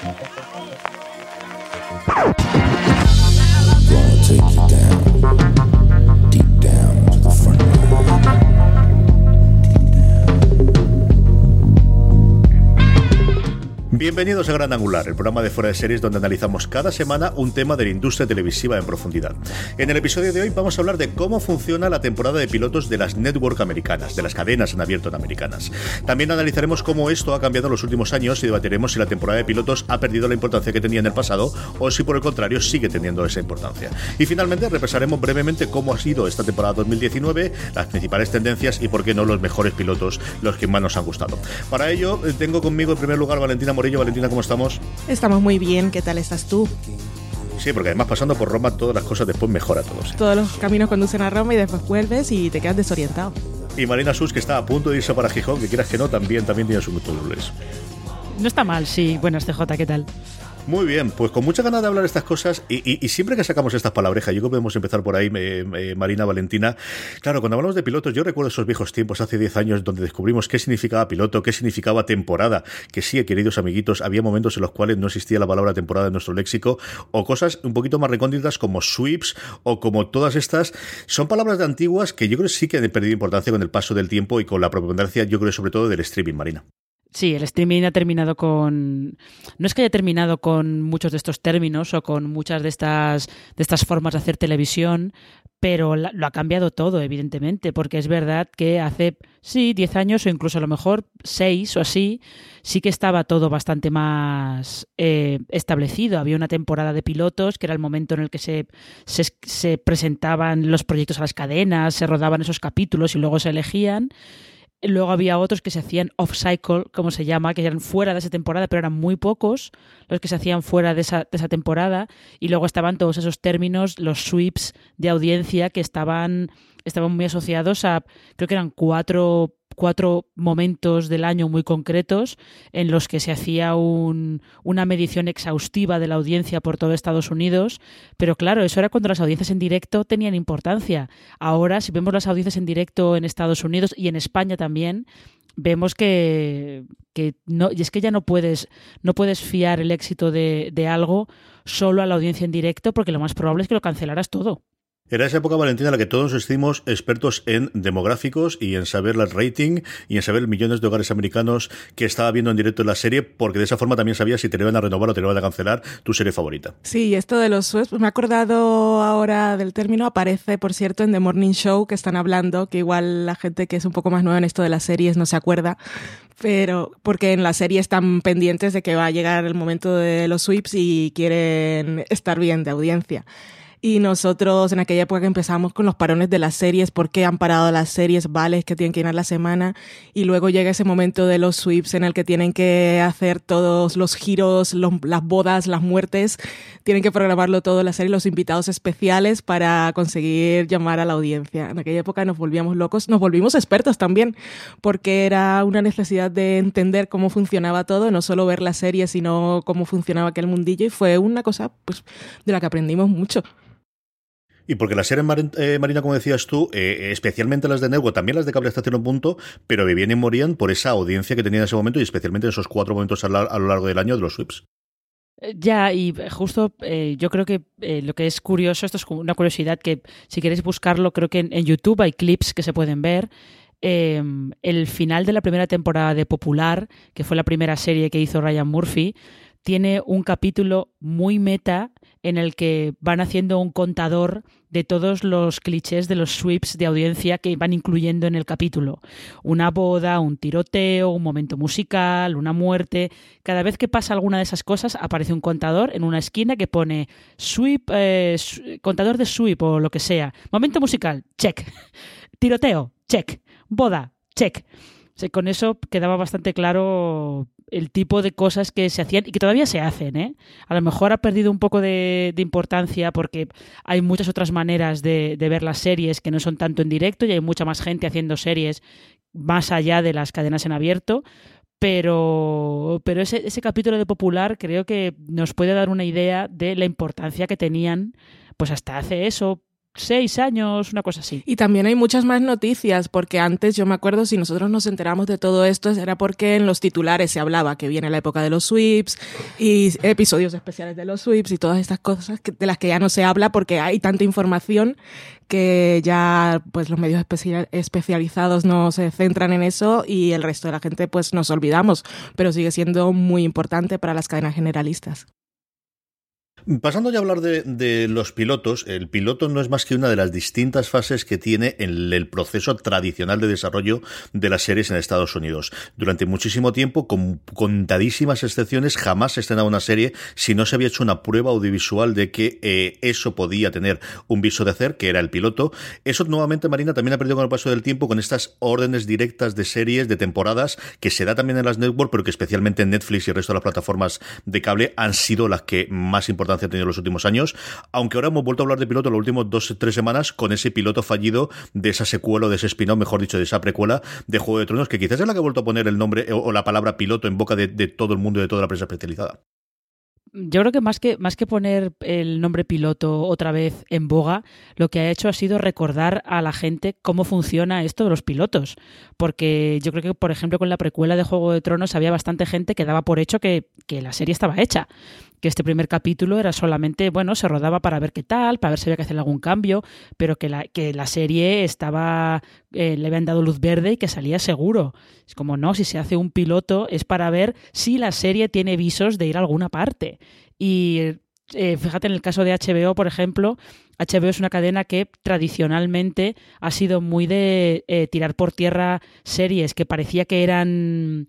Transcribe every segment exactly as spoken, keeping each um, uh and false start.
Bienvenidos a Gran Angular, el programa de Fuera de Series donde analizamos cada semana un tema de la industria televisiva en profundidad. En el episodio de hoy vamos a hablar de cómo funciona la temporada de pilotos de las network americanas, de las cadenas en abierto americanas. También analizaremos cómo esto ha cambiado en los últimos años y debatiremos si la temporada de pilotos ha perdido la importancia que tenía en el pasado o si por el contrario sigue teniendo esa importancia. Y finalmente repasaremos brevemente cómo ha sido esta temporada dos mil diecinueve, las principales tendencias y por qué no los mejores pilotos, los que más nos han gustado. Para ello tengo conmigo en primer lugar Valentina Morillo. Valentina, ¿cómo estamos? Estamos muy bien, ¿qué tal estás tú? Sí, porque además pasando por Roma todas las cosas después mejora todo. ¿Sí? Todos los caminos conducen a Roma y después vuelves y te quedas desorientado. Y Marina Sus, que está a punto de irse para Gijón, que quieras que no, también, también tiene sus dobles. No está mal, sí. Buenas, C J, ¿qué tal? Muy bien, pues con mucha ganas de hablar de estas cosas y, y, y siempre que sacamos estas palabrejas, yo creo que podemos empezar por ahí, eh, eh, Marina, Valentina. Claro, cuando hablamos de pilotos, yo recuerdo esos viejos tiempos, hace diez años, donde descubrimos qué significaba piloto, qué significaba temporada, que sí, queridos amiguitos, había momentos en los cuales no existía la palabra temporada en nuestro léxico, o cosas un poquito más recónditas como sweeps, o como todas estas, son palabras de antiguas que yo creo que sí que han perdido importancia con el paso del tiempo y con la preponderancia, yo creo, sobre todo del streaming, Marina. Sí, el streaming ha terminado con... No es que haya terminado con muchos de estos términos o con muchas de estas, de estas formas de hacer televisión, pero la, lo ha cambiado todo, evidentemente, porque es verdad que hace, sí, diez años o incluso a lo mejor seis o así, sí que estaba todo bastante más eh, establecido. Había una temporada de pilotos, que era el momento en el que se, se, se presentaban los proyectos a las cadenas, se rodaban esos capítulos y luego se elegían. Luego había otros que se hacían off-cycle, como se llama, que eran fuera de esa temporada, pero eran muy pocos los que se hacían fuera de esa, de esa temporada. Y luego estaban todos esos términos, los sweeps de audiencia, que estaban, estaban muy asociados a, creo que eran cuatro... cuatro momentos del año muy concretos en los que se hacía un, una medición exhaustiva de la audiencia por todo Estados Unidos, pero claro, eso era cuando las audiencias en directo tenían importancia. Ahora, si vemos las audiencias en directo en Estados Unidos y en España también, vemos que, que no, y es que ya no puedes, no puedes fiar el éxito de, de algo solo a la audiencia en directo, porque lo más probable es que lo cancelaras todo. Era esa época, Valentina, en la que todos nos hicimos expertos en demográficos y en saber el rating y en saber millones de hogares americanos que estaba viendo en directo en la serie, porque de esa forma también sabías si te lo iban a renovar o te lo iban a cancelar tu serie favorita. Sí, esto de los sweeps, me he acordado ahora del término, aparece, por cierto, en The Morning Show, que están hablando, que igual la gente que es un poco más nueva en esto de las series no se acuerda, pero porque en la serie están pendientes de que va a llegar el momento de los sweeps y quieren estar bien de audiencia. Y nosotros en aquella época que empezamos con los parones de las series, por qué han parado las series, vale, que tienen que ir a la semana, y luego llega ese momento de los sweeps en el que tienen que hacer todos los giros, los, las bodas, las muertes, tienen que programarlo todo la serie, los invitados especiales para conseguir llamar a la audiencia. En aquella época nos volvíamos locos, nos volvimos expertos también, porque era una necesidad de entender cómo funcionaba todo, no solo ver la serie, sino cómo funcionaba aquel mundillo, y fue una cosa pues de la que aprendimos mucho. Y porque las series, eh, Marina, como decías tú, eh, especialmente las de network, también las de cable hasta cierto punto, pero vivían y morían por esa audiencia que tenían en ese momento y especialmente en esos cuatro momentos a, la, a lo largo del año de los sweeps. Ya, y justo eh, yo creo que eh, lo que es curioso, esto es una curiosidad que si queréis buscarlo, creo que en, en YouTube hay clips que se pueden ver. Eh, el final de la primera temporada de Popular, que fue la primera serie que hizo Ryan Murphy, tiene un capítulo muy meta en el que van haciendo un contador de todos los clichés de los sweeps de audiencia que van incluyendo en el capítulo. Una boda, un tiroteo, un momento musical, una muerte. Cada vez que pasa alguna de esas cosas aparece un contador en una esquina que pone sweep, eh, contador de sweep o lo que sea. Momento musical, check. Tiroteo, check. Boda, check. O sea, con eso quedaba bastante claro el tipo de cosas que se hacían y que todavía se hacen, ¿eh? A lo mejor ha perdido un poco de, de importancia porque hay muchas otras maneras de, de ver las series que no son tanto en directo y hay mucha más gente haciendo series más allá de las cadenas en abierto, pero, pero ese, ese capítulo de Popular creo que nos puede dar una idea de la importancia que tenían pues hasta hace eso seis años, una cosa así. Y también hay muchas más noticias, porque antes yo me acuerdo, si nosotros nos enteramos de todo esto, era porque en los titulares se hablaba que viene la época de los sweeps y episodios especiales de los sweeps y todas estas cosas que, de las que ya no se habla porque hay tanta información que ya pues los medios especia- especializados no se centran en eso y el resto de la gente pues nos olvidamos, pero sigue siendo muy importante para las cadenas generalistas. Pasando ya a hablar de, de los pilotos, el piloto no es más que una de las distintas fases que tiene el, el proceso tradicional de desarrollo de las series en Estados Unidos. Durante muchísimo tiempo, con contadísimas excepciones, jamás se estrenaba una serie si no se había hecho una prueba audiovisual de que eh, eso podía tener un viso de hacer, que era el piloto. Eso nuevamente, Marina, también ha perdido con el paso del tiempo con estas órdenes directas de series, de temporadas, que se da también en las networks, pero que especialmente en Netflix y el resto de las plataformas de cable han sido las que más importancia han tenido en los últimos años, aunque ahora hemos vuelto a hablar de piloto en las últimas dos o tres semanas con ese piloto fallido de esa secuela, de ese spin-off, mejor dicho, de esa precuela de Juego de Tronos, que quizás es la que ha vuelto a poner el nombre o, o la palabra piloto en boca de, de todo el mundo y de toda la prensa especializada. Yo creo que más que más que poner el nombre piloto otra vez en boga, lo que ha hecho ha sido recordar a la gente cómo funciona esto de los pilotos. Porque yo creo que, por ejemplo, con la precuela de Juego de Tronos había bastante gente que daba por hecho que, que la serie estaba hecha. Que este primer capítulo era solamente, bueno, se rodaba para ver qué tal, para ver si había que hacer algún cambio, pero que la, que la serie estaba, eh, le habían dado luz verde y que salía seguro. Es como, no, si se hace un piloto es para ver si la serie tiene visos de ir a alguna parte. Y eh, fíjate, en el caso de H B O, por ejemplo, H B O es una cadena que tradicionalmente ha sido muy de eh, tirar por tierra series que parecía que eran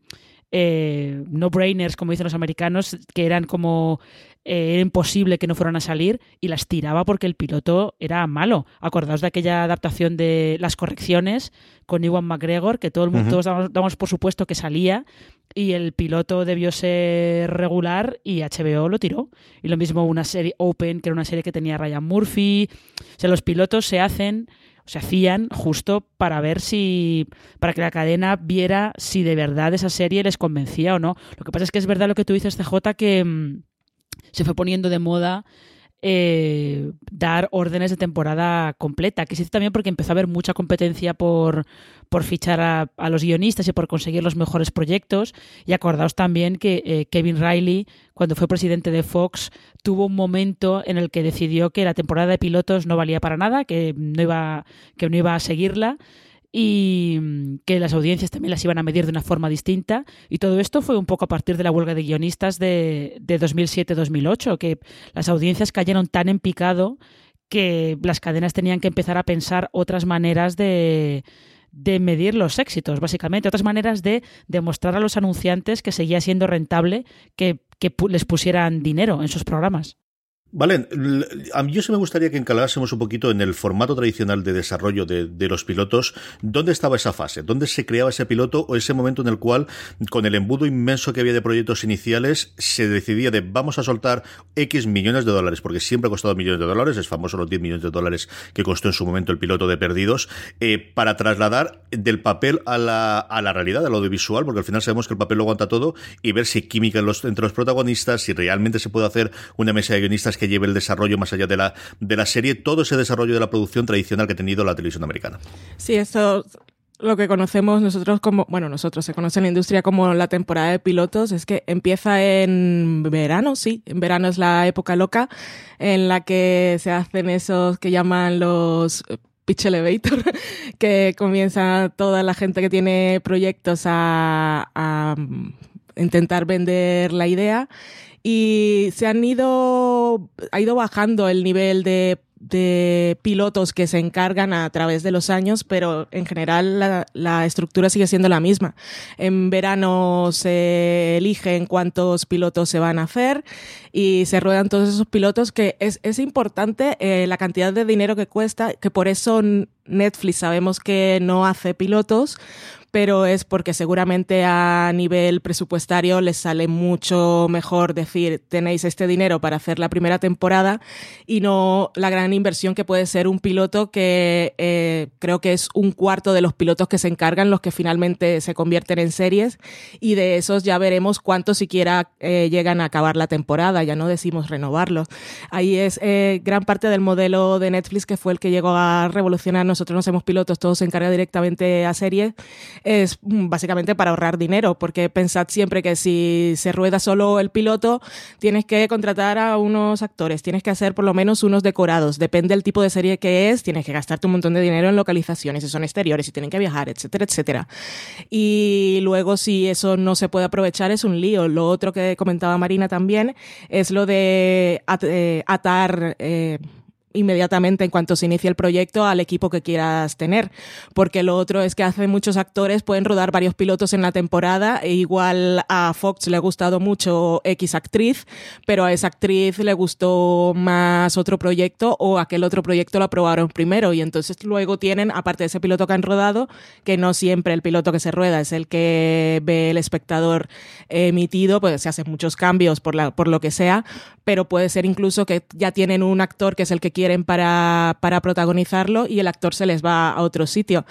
eh, no-brainers, como dicen los americanos, que eran como eh, era imposible que no fueran a salir, y las tiraba porque el piloto era malo. Acordaos de aquella adaptación de Las Correcciones con Ewan McGregor, que todo el mundo, uh-huh. todos damos, damos por supuesto que salía, y el piloto debió ser regular y H B O lo tiró. Y lo mismo una serie Open, que era una serie que tenía Ryan Murphy. O sea, los pilotos se hacen, se hacían justo para ver si, para que la cadena viera si de verdad esa serie les convencía o no. Lo que pasa es que es verdad lo que tú dices, C J, que mmm, se fue poniendo de moda Eh, dar órdenes de temporada completa, que se hizo también porque empezó a haber mucha competencia por, por fichar a, a los guionistas y por conseguir los mejores proyectos. Y acordaos también que eh, Kevin Reilly, cuando fue presidente de Fox, tuvo un momento en el que decidió que la temporada de pilotos no valía para nada, que no iba, que no iba a seguirla, y que las audiencias también las iban a medir de una forma distinta, y todo esto fue un poco a partir de la huelga de guionistas de, de dos mil siete dos mil ocho, que las audiencias cayeron tan en picado que las cadenas tenían que empezar a pensar otras maneras de, de medir los éxitos, básicamente, otras maneras de demostrar a los anunciantes que seguía siendo rentable que, que les pusieran dinero en sus programas. Vale, a mí yo sí me gustaría que encalásemos un poquito en el formato tradicional de desarrollo de, de los pilotos. ¿Dónde estaba esa fase? ¿Dónde se creaba ese piloto o ese momento en el cual, con el embudo inmenso que había de proyectos iniciales, se decidía de vamos a soltar X millones de dólares? Porque siempre ha costado millones de dólares, es famoso los diez millones de dólares que costó en su momento el piloto de Perdidos, eh, para trasladar del papel a la, a la realidad, al audiovisual, porque al final sabemos que el papel lo aguanta todo, y ver si hay química en los, entre los protagonistas, si realmente se puede hacer una mesa de guionistas que que lleve el desarrollo más allá de la, de la serie, todo ese desarrollo de la producción tradicional que ha tenido la televisión americana. Sí, eso lo que conocemos nosotros como, bueno, nosotros se conoce en la industria como la temporada de pilotos, es que empieza en verano, sí, en verano es la época loca en la que se hacen esos que llaman los pitch elevator, que comienza toda la gente que tiene proyectos a, a intentar vender la idea. Y se han ido, ha ido bajando el nivel de, de pilotos que se encargan a través de los años, pero en general la, la estructura sigue siendo la misma. En verano se eligen cuántos pilotos se van a hacer y se ruedan todos esos pilotos, que es, es importante eh, la cantidad de dinero que cuesta, que por eso Netflix sabemos que no hace pilotos, pero es porque seguramente a nivel presupuestario les sale mucho mejor decir, tenéis este dinero para hacer la primera temporada y no la gran inversión que puede ser un piloto que eh, creo que es un cuarto de los pilotos que se encargan los que finalmente se convierten en series, y de esos ya veremos cuántos siquiera eh, llegan a acabar la temporada, ya no decimos renovarlos. Ahí es eh, gran parte del modelo de Netflix, que fue el que llegó a revolucionar. Nosotros no somos pilotos, todo se encarga directamente a series, es básicamente para ahorrar dinero, porque pensad siempre que si se rueda solo el piloto, tienes que contratar a unos actores, tienes que hacer por lo menos unos decorados, depende del tipo de serie que es, tienes que gastarte un montón de dinero en localizaciones, si son exteriores, si tienen que viajar, etcétera, etcétera. Y luego si eso no se puede aprovechar es un lío. Lo otro que comentaba Marina también es lo de at- eh, atar... Eh, inmediatamente en cuanto se inicie el proyecto al equipo que quieras tener, porque lo otro es que hace muchos actores pueden rodar varios pilotos en la temporada e igual a Fox le ha gustado mucho X actriz, pero a esa actriz le gustó más otro proyecto o aquel otro proyecto lo aprobaron primero, y entonces luego tienen, aparte de ese piloto que han rodado, que no siempre el piloto que se rueda es el que ve el espectador emitido, pues se hacen muchos cambios por, la, por lo que sea, pero puede ser incluso que ya tienen un actor que es el que quiere quieren para, para protagonizarlo y el actor se les va a otro sitio.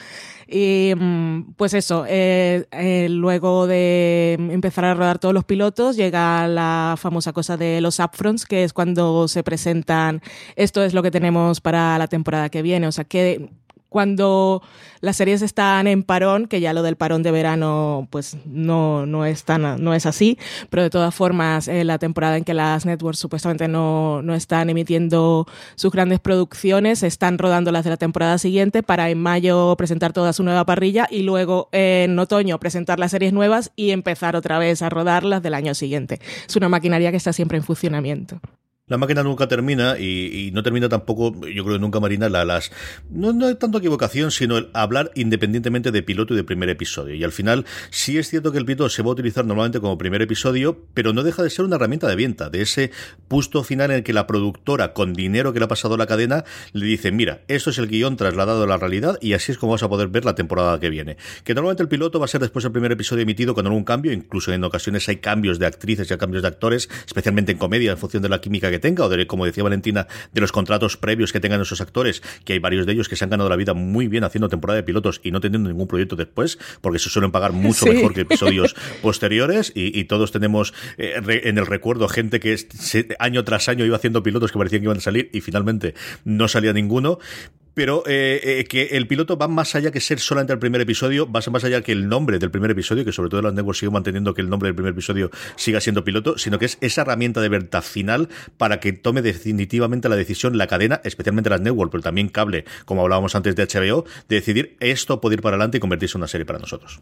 Y pues eso, eh, eh, luego de empezar a rodar todos los pilotos llega la famosa cosa de los upfronts, que es cuando se presentan, esto es lo que tenemos para la temporada que viene, o sea que cuando las series están en parón, que ya lo del parón de verano pues no, no, es, tan, no es así, pero de todas formas eh, la temporada en que las networks supuestamente no, no están emitiendo sus grandes producciones, están rodando las de la temporada siguiente para en mayo presentar toda su nueva parrilla y luego eh, en otoño presentar las series nuevas y empezar otra vez a rodar las del año siguiente. Es una maquinaria que está siempre en funcionamiento. La máquina nunca termina y, y no termina tampoco, yo creo que nunca, Marina, la, las no, no hay tanto equivocación, sino el hablar independientemente de piloto y de primer episodio. Y al final sí es cierto que el piloto se va a utilizar normalmente como primer episodio, pero no deja de ser una herramienta de venta, de ese punto final en el que la productora, con dinero que le ha pasado a la cadena, le dice, mira, esto es el guión trasladado a la realidad y así es como vas a poder ver la temporada que viene. Que normalmente el piloto va a ser después del primer episodio emitido con algún cambio, incluso en ocasiones hay cambios de actrices y cambios de actores, especialmente en comedia, en función de la química que tenga o de, como decía Valentina, de los contratos previos que tengan esos actores, que hay varios de ellos que se han ganado la vida muy bien haciendo temporada de pilotos y no teniendo ningún proyecto después, porque se suelen pagar mucho sí. mejor que episodios posteriores y, y todos tenemos eh, re, en el recuerdo gente que se, año tras año iba haciendo pilotos que parecían que iban a salir y finalmente no salía ninguno. Pero eh, eh, que el piloto va más allá que ser solamente el primer episodio, va más allá que el nombre del primer episodio, que sobre todo las networks siguen manteniendo que el nombre del primer episodio siga siendo piloto, sino que es esa herramienta de venta final para que tome definitivamente la decisión la cadena, especialmente las networks, pero también cable, como hablábamos antes de H B O, de decidir esto puede ir para adelante y convertirse en una serie para nosotros.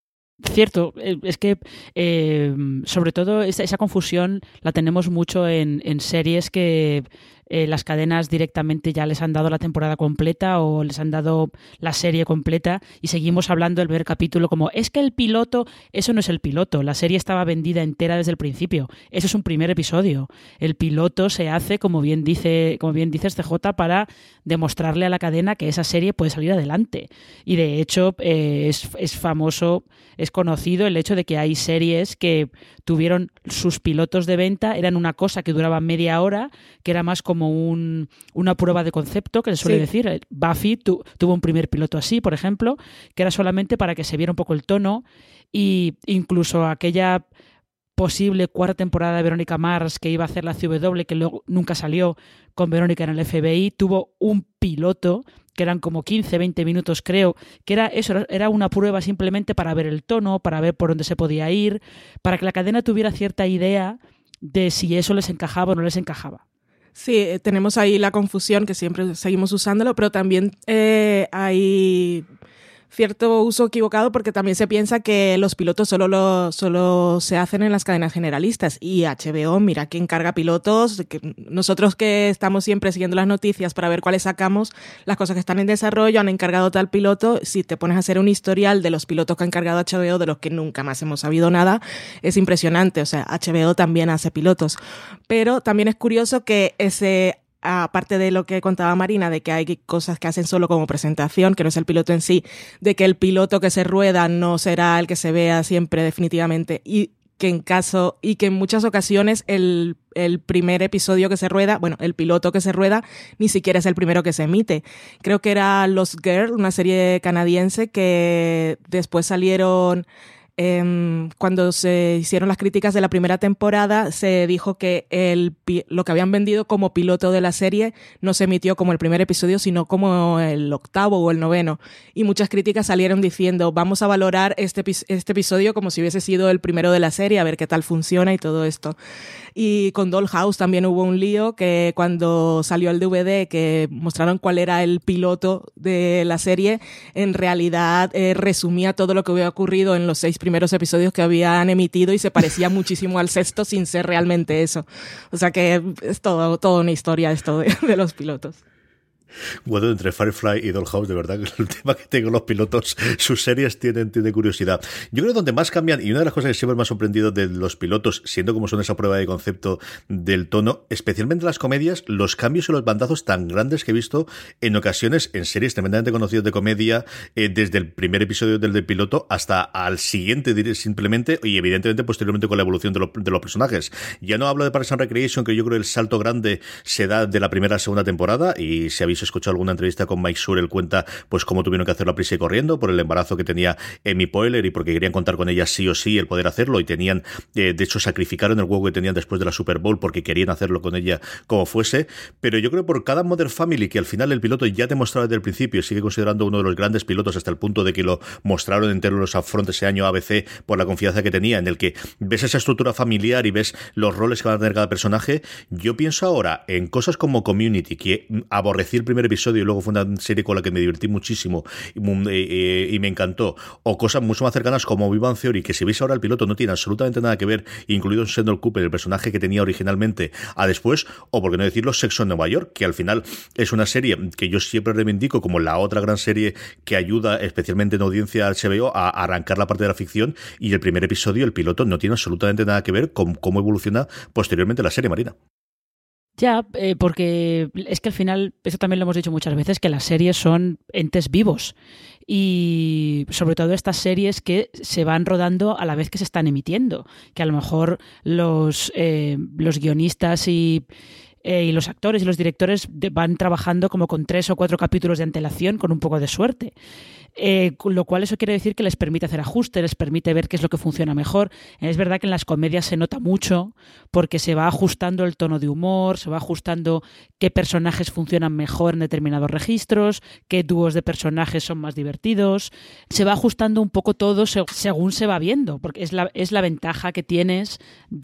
Cierto, es que eh, sobre todo esa, esa confusión la tenemos mucho en, en series que eh, las cadenas directamente ya les han dado la temporada completa o les han dado la serie completa y seguimos hablando del primer capítulo como es que el piloto, eso no es el piloto, la serie estaba vendida entera desde el principio, eso es un primer episodio, el piloto se hace como bien dice, como bien dices C J, para demostrarle a la cadena que esa serie puede salir adelante y de hecho eh, es, es famoso, es conocido el hecho de que hay series que tuvieron sus pilotos de venta, eran una cosa que duraba media hora, que era más como un, una prueba de concepto, que se suele sí. decir. Buffy tu, tuvo un primer piloto así, por ejemplo, que era solamente para que se viera un poco el tono, y incluso aquella posible cuarta temporada de Verónica Mars que iba a hacer la C W, que luego nunca salió con Verónica en el F B I, tuvo un piloto que eran como quince, veinte minutos creo, que era eso, era una prueba simplemente para ver el tono, para ver por dónde se podía ir, para que la cadena tuviera cierta idea de si eso les encajaba o no les encajaba. Sí, tenemos ahí la confusión, que siempre seguimos usándolo, pero también eh, hay cierto uso equivocado porque también se piensa que los pilotos solo, lo, solo se hacen en las cadenas generalistas y H B O, mira que encarga pilotos, que nosotros que estamos siempre siguiendo las noticias para ver cuáles sacamos, las cosas que están en desarrollo, han encargado tal piloto, si te pones a hacer un historial de los pilotos que ha encargado H B O, de los que nunca más hemos sabido nada, es impresionante, o sea, H B O también hace pilotos, pero también es curioso que ese aparte de lo que contaba Marina, de que hay cosas que hacen solo como presentación, que no es el piloto en sí, de que el piloto que se rueda no será el que se vea siempre definitivamente, y que en caso, y que en muchas ocasiones el, el primer episodio que se rueda, bueno, el piloto que se rueda, ni siquiera es el primero que se emite. Creo que era Lost Girl, una serie canadiense que después salieron... Eh, cuando se hicieron las críticas de la primera temporada, se dijo que el, lo que habían vendido como piloto de la serie no se emitió como el primer episodio, sino como el octavo o el noveno. Y muchas críticas salieron diciendo, vamos a valorar este, este episodio como si hubiese sido el primero de la serie, a ver qué tal funciona y todo esto. Y con Dollhouse también hubo un lío, que cuando salió el D V D, que mostraron cuál era el piloto de la serie, en realidad eh, resumía todo lo que había ocurrido en los seis primeros episodios que habían emitido y se parecía muchísimo al sexto sin ser realmente eso. O sea que es todo, toda una historia esto de, de los pilotos. Bueno, entre Firefly y Dollhouse, de verdad que el tema que tengo los pilotos, sus series tienen, tienen curiosidad. Yo creo que donde más cambian, y una de las cosas que siempre me ha sorprendido de los pilotos, siendo como son esa prueba de concepto del tono, especialmente las comedias, los cambios y los bandazos tan grandes que he visto en ocasiones en series tremendamente conocidas de comedia, eh, desde el primer episodio del, del piloto hasta al siguiente, simplemente, y evidentemente posteriormente con la evolución de, lo, de los personajes. Ya no hablo de Parks and Recreation, que yo creo que el salto grande se da de la primera a segunda temporada, y se habéis escuchado alguna entrevista con Mike Sure, él cuenta pues cómo tuvieron que hacerlo a prisa y corriendo por el embarazo que tenía Amy Poehler y porque querían contar con ella sí o sí el poder hacerlo, y tenían, eh, de hecho sacrificaron el huevo que tenían después de la Super Bowl porque querían hacerlo con ella como fuese. Pero yo creo que por cada Modern Family, que al final el piloto ya te mostraba desde el principio, sigue considerando uno de los grandes pilotos hasta el punto de que lo mostraron entero en los upfront ese año A B C por la confianza que tenía, en el que ves esa estructura familiar y ves los roles que van a tener cada personaje. Yo pienso ahora en cosas como Community, que aborrecí el primer episodio y luego fue una serie con la que me divertí muchísimo y, y, y me encantó, o cosas mucho más cercanas como Big Bang Theory, que si veis ahora el piloto no tiene absolutamente nada que ver, incluido Sheldon Cooper, el personaje que tenía originalmente, a después, o por qué no decirlo, Sexo en Nueva York, que al final es una serie que yo siempre reivindico como la otra gran serie que ayuda especialmente en audiencia a H B O a arrancar la parte de la ficción, y el primer episodio, el piloto, no tiene absolutamente nada que ver con cómo evoluciona posteriormente la serie, Marina. Ya, eh, porque es que al final, eso también lo hemos dicho muchas veces, que las series son entes vivos, y sobre todo estas series que se van rodando a la vez que se están emitiendo, que a lo mejor los, eh, los guionistas y... Eh, y los actores y los directores de, van trabajando como con tres o cuatro capítulos de antelación con un poco de suerte. Eh, lo cual eso quiere decir que les permite hacer ajustes, les permite ver qué es lo que funciona mejor. Es verdad que en las comedias se nota mucho porque se va ajustando el tono de humor, se va ajustando qué personajes funcionan mejor en determinados registros, qué dúos de personajes son más divertidos. Se va ajustando un poco todo según se va viendo, porque es la, es la ventaja que tienes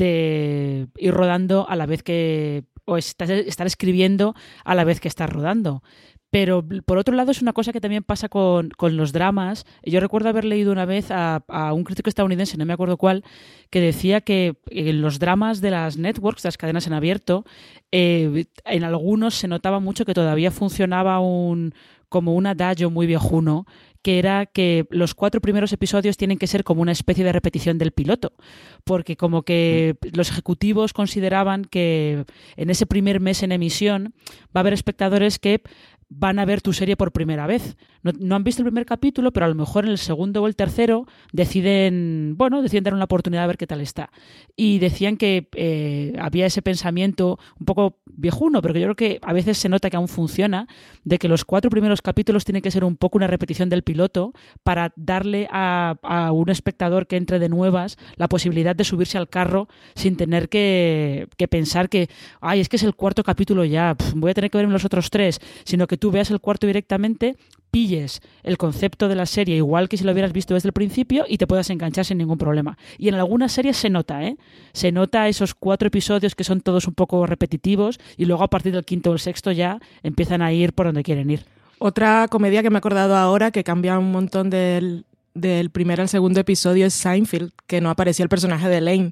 de ir rodando a la vez que... o estar, estar escribiendo a la vez que estás rodando. Pero por otro lado es una cosa que también pasa con, con los dramas. Yo recuerdo haber leído una vez a, a un crítico estadounidense, no me acuerdo cuál, que decía que en los dramas de las networks, de las cadenas en abierto, eh, en algunos se notaba mucho que todavía funcionaba un, como un adagio muy viejuno, que era que los cuatro primeros episodios tienen que ser como una especie de repetición del piloto, porque como que los ejecutivos consideraban que en ese primer mes en emisión va a haber espectadores que van a ver tu serie por primera vez. No, no han visto el primer capítulo, pero a lo mejor en el segundo o el tercero deciden, bueno, deciden dar una oportunidad a ver qué tal está. Y decían que eh, había ese pensamiento un poco viejuno, pero que yo creo que a veces se nota que aún funciona, de que los cuatro primeros capítulos tienen que ser un poco una repetición del piloto para darle a, a un espectador que entre de nuevas la posibilidad de subirse al carro sin tener que, que pensar que, ay, es que es el cuarto capítulo ya, pf, voy a tener que verme los otros tres, sino que tú veas el cuarto directamente, pilles el concepto de la serie igual que si lo hubieras visto desde el principio y te puedas enganchar sin ningún problema. Y en algunas series se nota, ¿eh? Se nota esos cuatro episodios que son todos un poco repetitivos y luego a partir del quinto o el sexto ya empiezan a ir por donde quieren ir. Otra comedia que me he acordado ahora que cambia un montón del, del primer al segundo episodio es Seinfeld, que no aparecía el personaje de Elaine.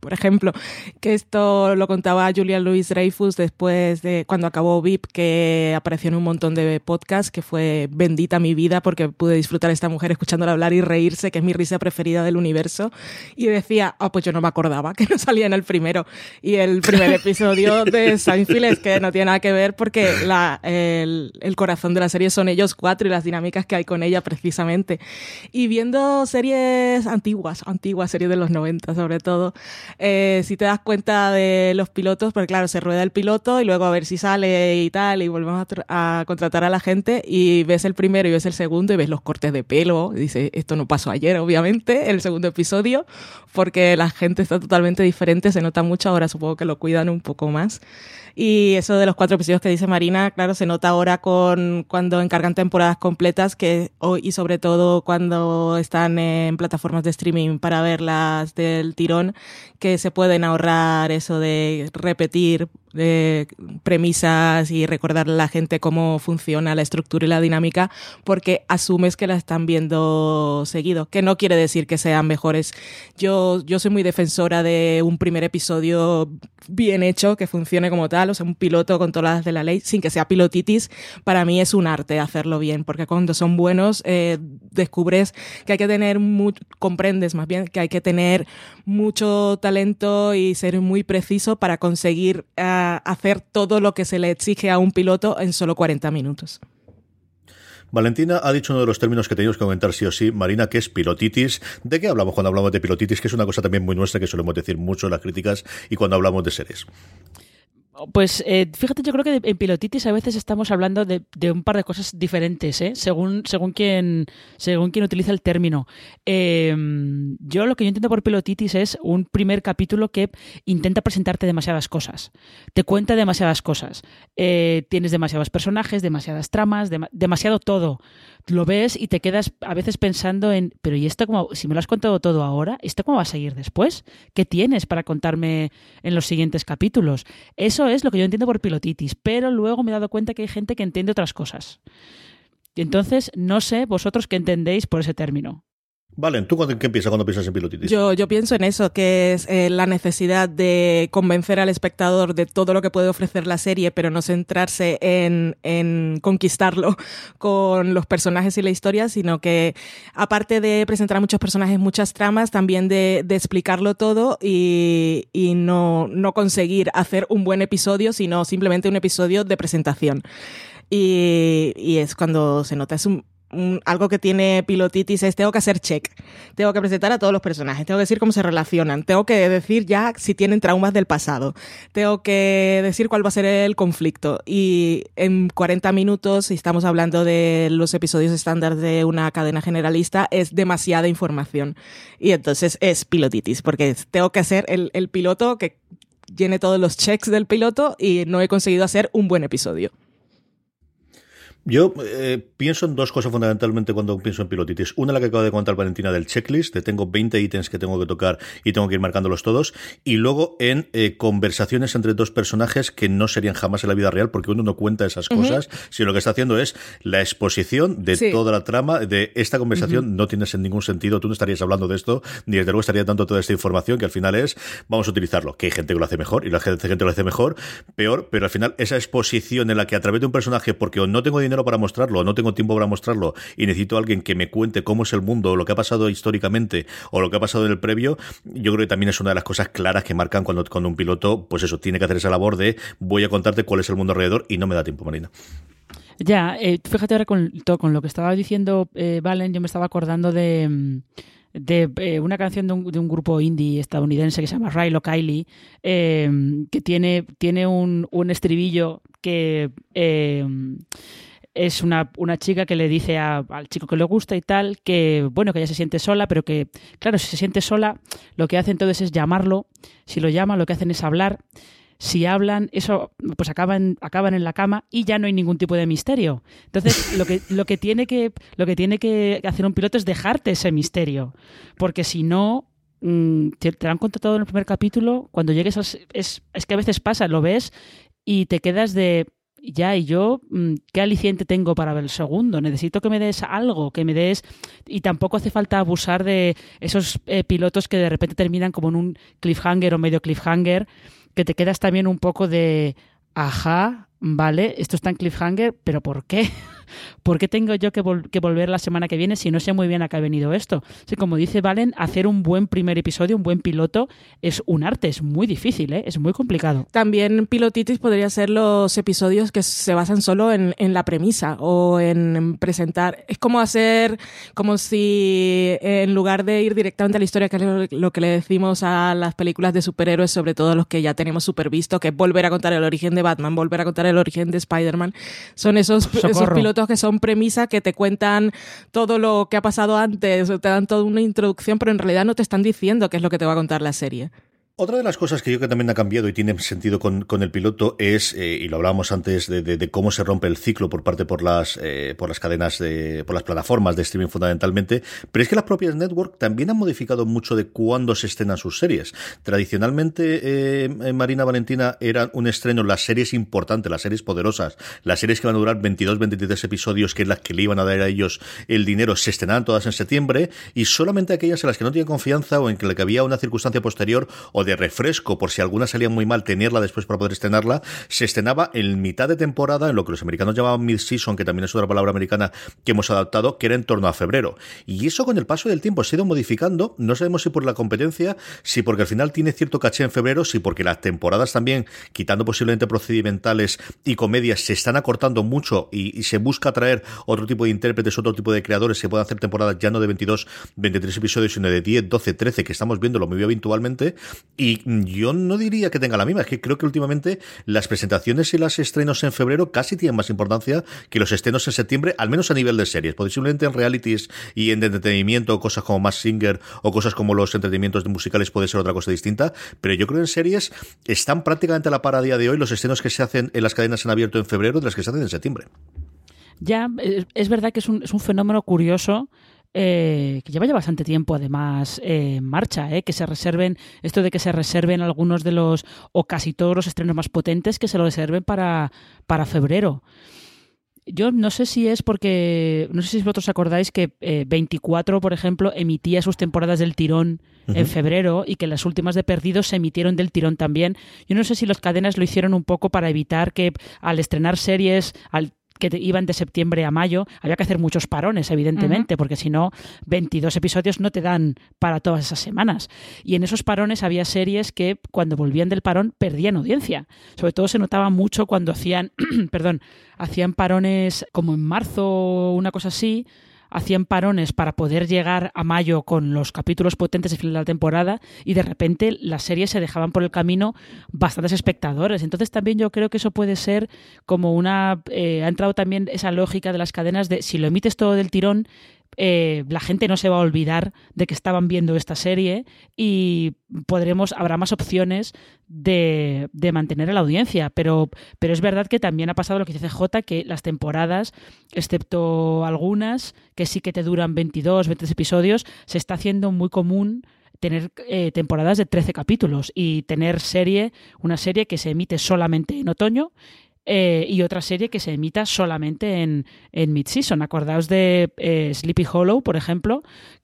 por ejemplo, que esto lo contaba Julia Louis-Dreyfus después de cuando acabó V I P, que apareció en un montón de podcasts, que fue bendita mi vida porque pude disfrutar a esta mujer escuchándola hablar y reírse, que es mi risa preferida del universo, y decía, ah, oh, pues yo no me acordaba que no salía en el primero. Y el primer episodio de Seinfeld es que no tiene nada que ver porque la, el, el corazón de la serie son ellos cuatro y las dinámicas que hay con ella precisamente. Y viendo series antiguas, antiguas series de los noventa sobre todo, eh, si te das cuenta de los pilotos, porque claro, se rueda el piloto y luego a ver si sale y tal, y volvemos a, a contratar a la gente y ves el primero y ves el segundo y ves los cortes de pelo, y dices, esto no pasó ayer, obviamente, el segundo episodio, porque la gente está totalmente diferente, se nota mucho, ahora supongo que lo cuidan un poco más. Y eso de los cuatro episodios que dice Marina, claro, se nota ahora con cuando encargan temporadas completas que y sobre todo cuando están en plataformas de streaming para verlas del tirón, que se pueden ahorrar eso de repetir de premisas y recordarle a la gente cómo funciona la estructura y la dinámica, porque asumes que la están viendo seguido, que no quiere decir que sean mejores. Yo, yo soy muy defensora de un primer episodio bien hecho, que funcione como tal, o sea, un piloto con todas las de la ley, sin que sea pilotitis. Para mí es un arte hacerlo bien, porque cuando son buenos eh, descubres que hay que tener mucho, comprendes más bien que hay que tener mucho talento y ser muy preciso para conseguir uh, hacer todo lo que se le exige a un piloto en solo cuarenta minutos. Valentina ha dicho uno de los términos que teníamos que comentar sí o sí, Marina, que es pilotitis. ¿De qué hablamos cuando hablamos de pilotitis? Que es una cosa también muy nuestra que solemos decir mucho en las críticas y cuando hablamos de series. Pues eh, fíjate, yo creo que en pilotitis a veces estamos hablando de, de un par de cosas diferentes, ¿eh? según según quien según quien utiliza el término. Eh, yo lo que yo entiendo por pilotitis es un primer capítulo que intenta presentarte demasiadas cosas, te cuenta demasiadas cosas, eh, tienes demasiados personajes, demasiadas tramas, dem- demasiado todo. Lo ves y te quedas a veces pensando en, pero ¿y esto cómo? Si me lo has contado todo ahora, ¿esto cómo va a seguir después? ¿Qué tienes para contarme en los siguientes capítulos? Eso es lo que yo entiendo por pilotitis, pero luego me he dado cuenta que hay gente que entiende otras cosas. Y entonces, no sé vosotros qué entendéis por ese término. Valen, ¿tú qué piensas cuando piensas en pilotitis? Yo, yo pienso en eso, que es eh, la necesidad de convencer al espectador de todo lo que puede ofrecer la serie, pero no centrarse en, en conquistarlo con los personajes y la historia, sino que aparte de presentar a muchos personajes, muchas tramas, también de, de explicarlo todo y, y no, no conseguir hacer un buen episodio, sino simplemente un episodio de presentación. Y, y es cuando se nota, es un Un, algo que tiene pilotitis es tengo que hacer check, tengo que presentar a todos los personajes, tengo que decir cómo se relacionan, tengo que decir ya si tienen traumas del pasado, tengo que decir cuál va a ser el conflicto, y en cuarenta minutos, si estamos hablando de los episodios estándar de una cadena generalista, es demasiada información y entonces es pilotitis, porque tengo que hacer el, el piloto que llene todos los checks del piloto y no he conseguido hacer un buen episodio. Yo eh, pienso en dos cosas fundamentalmente cuando pienso en pilotitis. Una, la que acaba de contar Valentina del checklist, de tengo veinte ítems que tengo que tocar y tengo que ir marcándolos todos. Y luego en eh, conversaciones entre dos personajes que no serían jamás en la vida real, porque uno no cuenta esas cosas, uh-huh. sino lo que está haciendo es la exposición de sí. toda la trama, de esta conversación uh-huh. no tienes en ningún sentido, tú no estarías hablando de esto, ni desde luego estaría dando toda esta información, que al final es, vamos a utilizarlo, que hay gente que lo hace mejor, y la gente, gente que lo hace mejor, peor, pero al final esa exposición en la que a través de un personaje, porque o no tengo dinero para mostrarlo, o no tengo tiempo para mostrarlo y necesito a alguien que me cuente cómo es el mundo, o lo que ha pasado históricamente, o lo que ha pasado en el previo, yo creo que también es una de las cosas claras que marcan cuando, cuando un piloto, pues eso, tiene que hacer esa labor de voy a contarte cuál es el mundo alrededor y no me da tiempo, Marina. Ya, eh, fíjate ahora con, con lo que estaba diciendo eh, Valen, yo me estaba acordando de... de eh, una canción de un, de un grupo indie estadounidense que se llama Rilo Kiley, eh, que tiene, tiene un, un estribillo que... Eh, es una, una chica que le dice a, al chico que le gusta y tal, que bueno, que ella se siente sola, pero que, claro, si se siente sola, lo que hacen entonces es llamarlo. Si lo llaman, lo que hacen es hablar. Si hablan, eso pues acaban, acaban en la cama y ya no hay ningún tipo de misterio. Entonces, lo que, lo que tiene que, lo que tiene que hacer un piloto es dejarte ese misterio. Porque si no, mmm, te, te lo han contado en el primer capítulo, cuando llegues a, es, es que a veces pasa, lo ves y te quedas de... ya, y yo, ¿qué aliciente tengo para ver el segundo? Necesito que me des algo, que me des... Y tampoco hace falta abusar de esos eh, pilotos que de repente terminan como en un cliffhanger o medio cliffhanger, que te quedas también un poco de... Ajá, vale, esto está en cliffhanger, pero ¿por qué? ¿Por qué tengo yo que, vol- que volver la semana que viene si no sé muy bien a qué ha venido esto? Sí, como dice Valen, hacer un buen primer episodio, un buen piloto, es un arte, es muy difícil, ¿eh? Es muy complicado. También pilotitis podría ser los episodios que se basan solo en, en la premisa o en, en presentar. Es como hacer, como si en lugar de ir directamente a la historia, que es lo, lo que le decimos a las películas de superhéroes, sobre todo los que ya tenemos super visto, que es volver a contar el origen de Batman, volver a contar el origen de Spider-Man, son esos, esos pilotos que son premisa, que te cuentan todo lo que ha pasado antes, te dan toda una introducción, pero en realidad no te están diciendo qué es lo que te va a contar la serie. Otra de las cosas que yo creo que también ha cambiado y tiene sentido con, con el piloto es, eh, y lo hablábamos antes, de, de, de cómo se rompe el ciclo por parte por las eh, por las cadenas, de, por las plataformas de streaming fundamentalmente, pero es que las propias network también han modificado mucho de cuándo se estrenan sus series. Tradicionalmente, eh, Marina, Valentina, eran un estreno las series importantes, las series poderosas, las series que van a durar veintidós, veintitrés episodios, que es las que le iban a dar a ellos el dinero, se estrenaban todas en septiembre, y solamente aquellas en las que no tenían confianza o en que había una circunstancia posterior o de refresco, por si alguna salía muy mal, tenerla después para poder estrenarla, se estrenaba en mitad de temporada, en lo que los americanos llamaban mid-season, que también es otra palabra americana que hemos adaptado, que era en torno a febrero. Y eso con el paso del tiempo se ha ido modificando, no sabemos si por la competencia, si porque al final tiene cierto caché en febrero, si porque las temporadas también, quitando posiblemente procedimentales y comedias, se están acortando mucho y, y se busca atraer otro tipo de intérpretes, otro tipo de creadores que puedan hacer temporadas ya no de veintidós, veintitrés episodios, sino de diez, doce, trece, que estamos viéndolo muy habitualmente. Y yo no diría que tenga la misma, es que creo que últimamente las presentaciones y los estrenos en febrero casi tienen más importancia que los estrenos en septiembre, al menos a nivel de series. Posiblemente en realities y en entretenimiento, cosas como Masked Singer o cosas como los entretenimientos musicales puede ser otra cosa distinta, pero yo creo que en series están prácticamente a la par a día de hoy los estrenos que se hacen en las cadenas en abierto en febrero de las que se hacen en septiembre. Ya, es, es verdad que es un, es un fenómeno curioso. Eh, que lleva ya bastante tiempo además eh, en marcha, eh, que se reserven, esto de que se reserven algunos de los, o casi todos los estrenos más potentes, que se lo reserven para, para febrero. Yo no sé si es porque, no sé si vosotros acordáis que eh, veinticuatro, por ejemplo, emitía sus temporadas del tirón uh-huh. en febrero y que las últimas de Perdidos se emitieron del tirón también. Yo no sé si las cadenas lo hicieron un poco para evitar que al estrenar series, al que iban de septiembre a mayo, había que hacer muchos parones, evidentemente, uh-huh. porque si no, veintidós episodios no te dan para todas esas semanas. Y en esos parones había series que, cuando volvían del parón, perdían audiencia. Sobre todo se notaba mucho cuando hacían, perdón, hacían parones como en marzo o una cosa así, hacían parones para poder llegar a mayo con los capítulos potentes de final de la temporada y de repente las series se dejaban por el camino bastantes espectadores. Entonces también yo creo que eso puede ser como una... Eh, ha entrado también esa lógica de las cadenas de si lo emites todo del tirón, Eh, la gente no se va a olvidar de que estaban viendo esta serie y podremos, habrá más opciones de, de mantener a la audiencia, pero, pero es verdad que también ha pasado lo que dice C J, que las temporadas, excepto algunas que sí que te duran veintidós, veintitrés episodios, se está haciendo muy común tener eh, temporadas de trece capítulos y tener serie, una serie que se emite solamente en otoño. Eh, y otra serie que se emita solamente en, en mid-season. Acordaos de eh, Sleepy Hollow, por ejemplo,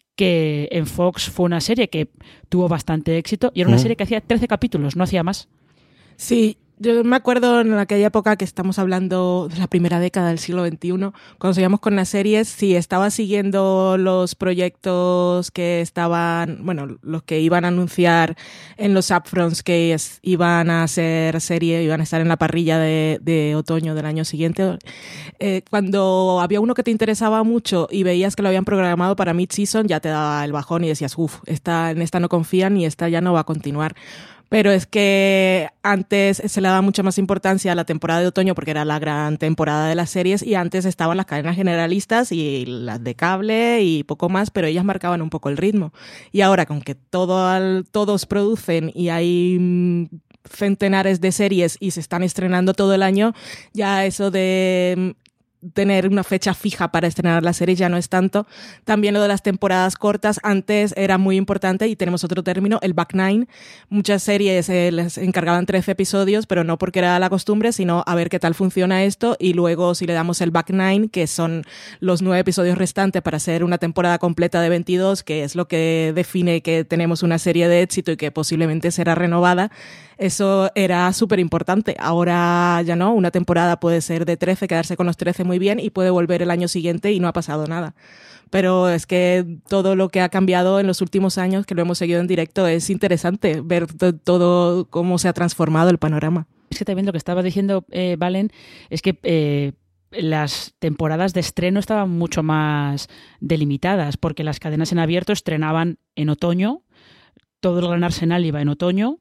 que en Fox fue una serie que tuvo bastante éxito y era una mm. serie que hacía trece capítulos, no hacía más. Sí, yo me acuerdo en aquella época que estamos hablando de la primera década del siglo veintiuno, cuando seguíamos con las series, sí, estaba siguiendo los proyectos que estaban, bueno, los que iban a anunciar en los upfronts que es, iban a hacer serie, iban a estar en la parrilla de, de otoño del año siguiente. Eh, cuando había uno que te interesaba mucho y veías que lo habían programado para mid-season, ya te daba el bajón y decías, uff, esta, en esta no confían y esta ya no va a continuar. Pero es que antes se le daba mucha más importancia a la temporada de otoño porque era la gran temporada de las series y antes estaban las cadenas generalistas y las de cable y poco más, pero ellas marcaban un poco el ritmo. Y ahora, con que todo al, todos producen y hay mmm, centenares de series y se están estrenando todo el año, ya eso de tener una fecha fija para estrenar la serie, ya no es tanto. También lo de las temporadas cortas, antes era muy importante, y tenemos otro término, el back nine. Muchas series eh, les encargaban trece episodios, pero no porque era la costumbre, sino a ver qué tal funciona esto, y luego si le damos el back nine, que son los nueve episodios restantes para hacer una temporada completa de veintidós, que es lo que define que tenemos una serie de éxito y que posiblemente será renovada, eso era súper importante. Ahora ya no, una temporada puede ser de trece, quedarse con los trece muy bien y puede volver el año siguiente y no ha pasado nada. Pero es que todo lo que ha cambiado en los últimos años, que lo hemos seguido en directo, es interesante ver t- todo cómo se ha transformado el panorama. Es que también lo que estaba diciendo eh, Valen es que eh, las temporadas de estreno estaban mucho más delimitadas, porque las cadenas en abierto estrenaban en otoño, todo el gran arsenal iba en otoño.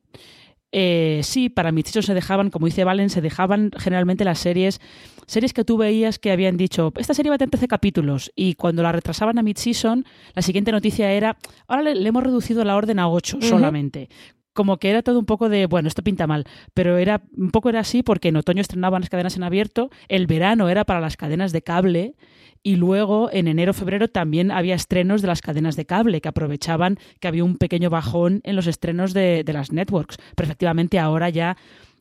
Eh, sí, para mid-season se dejaban, como dice Valen, se dejaban generalmente las series, series que tú veías que habían dicho, esta serie va a tener trece capítulos, y cuando la retrasaban a mid-season, la siguiente noticia era, ahora le, le hemos reducido la orden a ocho uh-huh. solamente. Como que era todo un poco de, bueno, esto pinta mal, pero era un poco era así porque en otoño estrenaban las cadenas en abierto, el verano era para las cadenas de cable, y luego en enero, febrero también había estrenos de las cadenas de cable que aprovechaban que había un pequeño bajón en los estrenos de, de las networks. Pero efectivamente ahora ya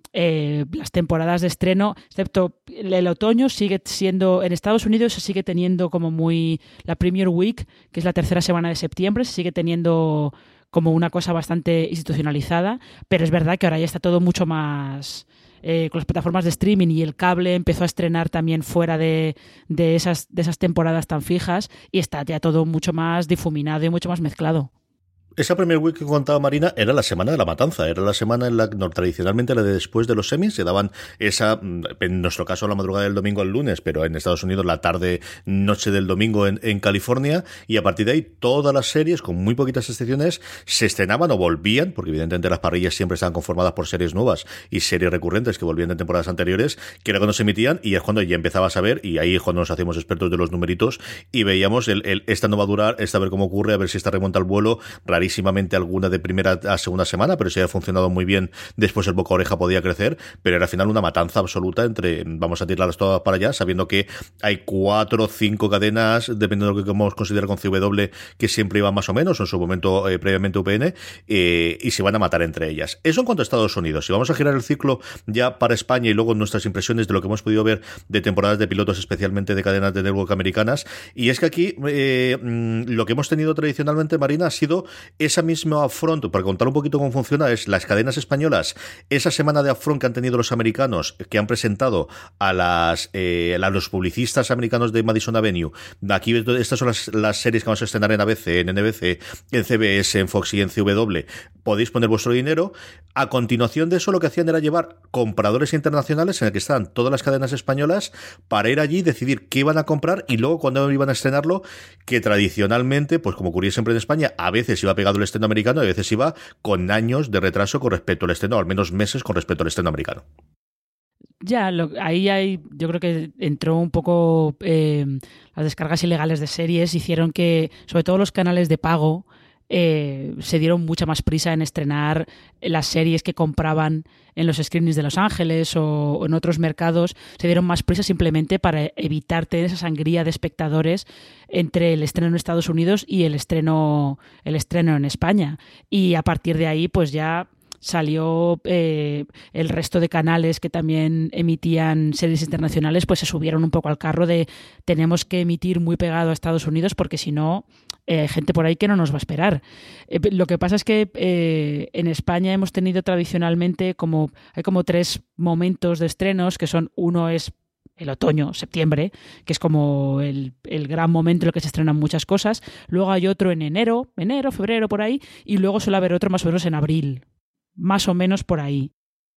eh, las temporadas de estreno, excepto el, el otoño, sigue siendo, en Estados Unidos se sigue teniendo como muy, la Premier Week, que es la tercera semana de septiembre, se sigue teniendo como una cosa bastante institucionalizada, pero es verdad que ahora ya está todo mucho más... Eh, con las plataformas de streaming, y el cable empezó a estrenar también fuera de, de, esas, de esas temporadas tan fijas, y está ya todo mucho más difuminado y mucho más mezclado. Esa Premier Week que contaba Marina era la semana de la matanza, era la semana en la que no, tradicionalmente la de después de los semis se daban esa, en nuestro caso la madrugada del domingo al lunes, pero en Estados Unidos la tarde, noche del domingo en, en California, y a partir de ahí todas las series, con muy poquitas excepciones, se estrenaban o volvían, porque evidentemente las parrillas siempre estaban conformadas por series nuevas y series recurrentes que volvían de temporadas anteriores, que era cuando se emitían, y es cuando ya empezabas a ver, y ahí es cuando nos hacíamos expertos de los numeritos, y veíamos el, el esta no va a durar, esta a ver cómo ocurre, a ver si esta remonta al vuelo, rarísimamente alguna de primera a segunda semana, pero si había funcionado muy bien, después el boca oreja podía crecer, pero era al final una matanza absoluta entre vamos a tirarlas todas para allá, sabiendo que hay cuatro o cinco cadenas, dependiendo de lo que queramos considerar con C W, que siempre iban más o menos, en su momento eh, previamente U P N, eh, y se van a matar entre ellas. Eso en cuanto a Estados Unidos. Si vamos a girar el ciclo ya para España y luego nuestras impresiones de lo que hemos podido ver de temporadas de pilotos, especialmente de cadenas de network americanas, y es que aquí eh, lo que hemos tenido tradicionalmente, Marina, ha sido esa misma upfront, para contar un poquito cómo funciona, es las cadenas españolas, esa semana de upfront que han tenido los americanos, que han presentado a las eh, a los publicistas americanos de Madison Avenue. Aquí estas son las, las series que vamos a estrenar en A B C, en N B C, en C B S, en Fox y en C W. Podéis poner vuestro dinero. A continuación de eso, lo que hacían era llevar compradores internacionales en el que estaban todas las cadenas españolas para ir allí, decidir qué iban a comprar y luego cuando iban a estrenarlo, que tradicionalmente, pues como ocurría siempre en España, a veces iba pegado el estreno americano y a veces iba con años de retraso con respecto al estreno, o al menos meses con respecto al estreno americano. Ya, lo, ahí hay, yo creo que entró un poco eh, las descargas ilegales de series, hicieron que, sobre todo los canales de pago, eh, se dieron mucha más prisa en estrenar las series que compraban en los screenings de Los Ángeles o, o en otros mercados, se dieron más prisa simplemente para evitar tener esa sangría de espectadores entre el estreno en Estados Unidos y el estreno, el estreno en España. Y a partir de ahí, pues ya salió eh, el resto de canales que también emitían series internacionales, pues se subieron un poco al carro de tenemos que emitir muy pegado a Estados Unidos porque si no hay eh, gente por ahí que no nos va a esperar. Eh, lo que pasa es que eh, en España hemos tenido tradicionalmente como hay como tres momentos de estrenos, que son, uno es el otoño, septiembre, que es como el, el gran momento en el que se estrenan muchas cosas. Luego hay otro en enero, enero, febrero, por ahí, y luego suele haber otro más o menos en abril. Más o menos por ahí.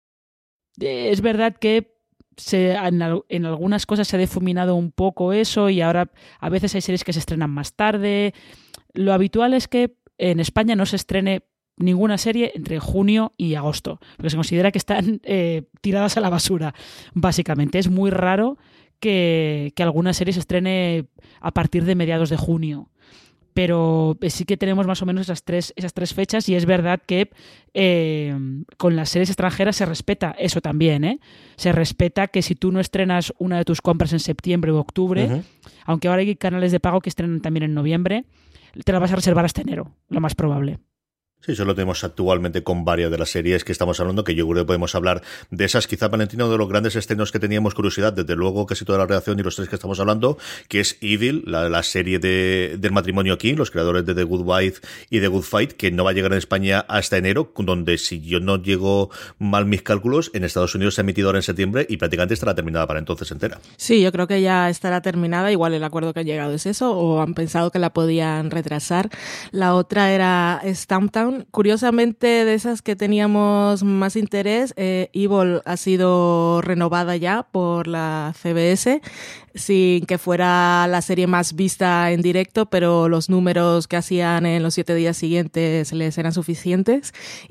Es verdad que se, en, en algunas cosas se ha difuminado un poco eso y ahora a veces hay series que se estrenan más tarde. Lo habitual es que en España no se estrene ninguna serie entre junio y agosto, porque se considera que están eh, tiradas a la basura, básicamente. Es muy raro que, que alguna serie se estrene a partir de mediados de junio. pero sí que tenemos más o menos esas tres, esas tres fechas, y es verdad que eh, con las series extranjeras se respeta eso también, ¿eh? Se respeta que si tú no estrenas una de tus compras en septiembre o octubre, uh-huh. aunque ahora hay canales de pago que estrenan también en noviembre, te la vas a reservar hasta enero, lo más probable. Sí, eso lo tenemos actualmente con varias de las series que estamos hablando, que yo creo que podemos hablar de esas. Quizá, Valentino, de los grandes estrenos que teníamos curiosidad, desde luego casi toda la redacción y los tres que estamos hablando, que es Evil, la, la serie de, del matrimonio King, los creadores de The Good Wife y The Good Fight, que no va a llegar en España hasta enero, donde, si yo no llego mal mis cálculos, en Estados Unidos se ha emitido ahora en septiembre y prácticamente estará terminada para entonces entera. Sí, yo creo que ya estará terminada. Igual el acuerdo que han llegado es eso, o han pensado que la podían retrasar. La otra era Stumptown. Curiosamente, de esas que teníamos más interés, eh, Evil ha sido renovada ya por la C B S, sin que fuera la serie más vista en directo, pero los números que hacían en los siete días siguientes les eran suficientes